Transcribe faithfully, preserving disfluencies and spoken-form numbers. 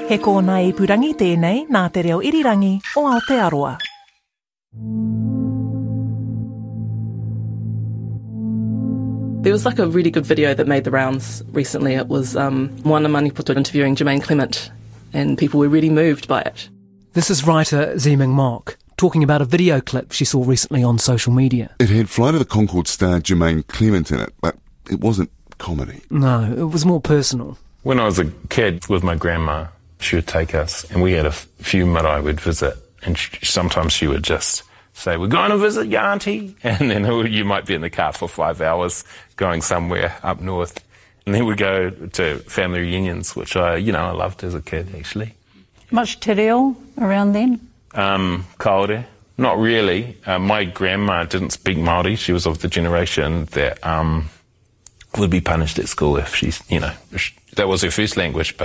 He kōna e purangi tēnei nā te reo irirangi o Aotearoa. There was like a really good video that made the rounds recently. It was um, Moana Maniputo interviewing Jermaine Clement, and people were really moved by it. This is writer Zeming Mok talking about a video clip she saw recently on social media. It had Flight of the Conchords star Jermaine Clement in it, but it wasn't comedy. No, it was more personal. When I was a kid with my grandma, she would take us, and we had a f- few marae we'd visit, and sh- sometimes she would just say, "We're going to visit your auntie," and then you might be in the car for five hours going somewhere up north, and then we'd go to family reunions, which I, you know, I loved as a kid, actually. Much te reo around then? Um, kaore. Not really. Uh, my grandma didn't speak Māori. She was of the generation that um, would be punished at school if she's, you know, that was her first language, but